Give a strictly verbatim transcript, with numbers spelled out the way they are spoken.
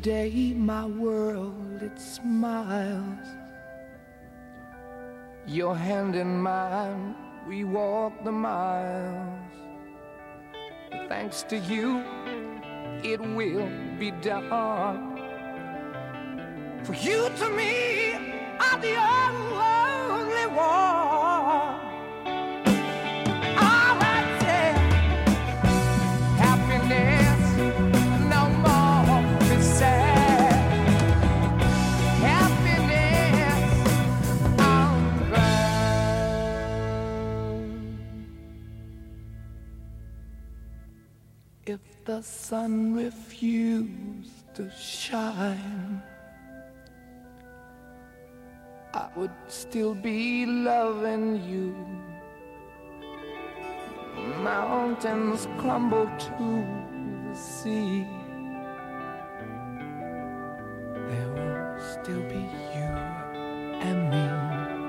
day my world, it smiles. Your hand in mine, we walk the miles. Thanks to you, it will be done. For you to me are the only one. All right, yeah. Happiness, no more be sad. Happiness, I'm glad. If the sun refused to shine, I would still be loving you. Mountains crumble to the sea. There will still be you and me.